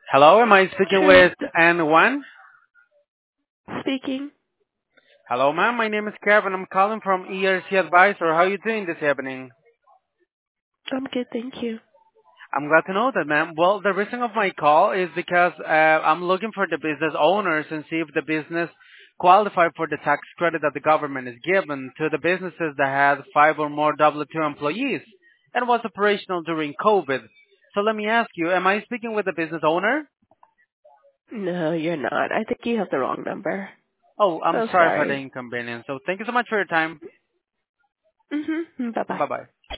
Hello, am I speaking Hello. with N1? Speaking. Hello, ma'am. My name is Kevin. I'm calling from ERC Advisor. How are you doing this evening? I'm good, thank you. I'm glad to know that, ma'am. Well, the reason of my call is because I'm looking for the business owners and see if the business qualify for the tax credit that the government is given to the businesses that had 5 or more W-2 employees and was operational during COVID. So let me ask you, am I speaking with the business owner? No, you're not. I think you have the wrong number. Oh, I'm So sorry for the sorry. inconvenience. So thank you so much for your time. Bye bye. Bye-bye.